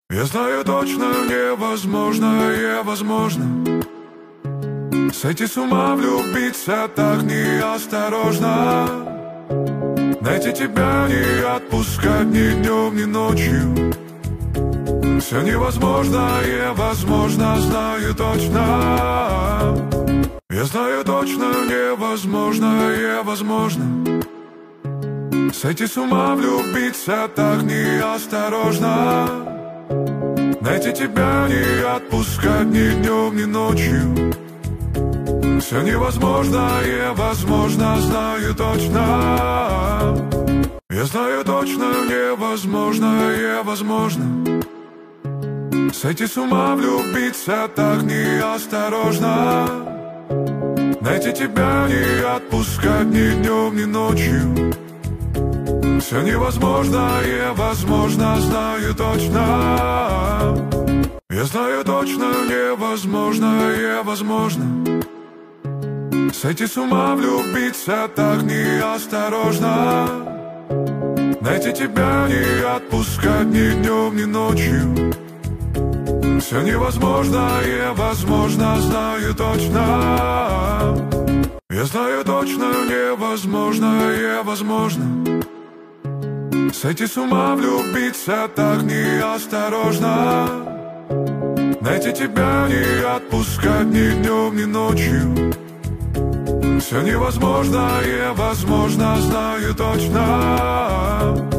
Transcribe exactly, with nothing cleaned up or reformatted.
Я знаю точно, невозможно, и возможно сойти с ума, влюбиться так неосторожно, найти тебя, не отпускать ни днем, ни ночью. Все невозможно, и возможно, знаю точно. Я знаю точно, невозможно, и возможно сойти с ума, влюбиться так неосторожно, найти тебя, не отпускать ни днем, ни ночью. Все невозможно, и возможно, знаю точно. Я знаю точно, невозможно, и возможно сойти с ума, влюбиться так неосторожно, найти тебя, не отпускать ни днем, ни ночью. Все невозможно, и возможно, знаю точно. Я знаю точно, невозможно, и возможно сойти с ума, влюбиться так неосторожно, найти тебя, не отпускать ни днем, ни ночью. Все невозможно, и возможно, знаю точно. Я знаю точно, невозможно, и возможно сойти с ума, влюбиться так неосторожно, найти тебя, не отпускать ни днем, ни ночью. Все невозможно, и возможно, знаю точно.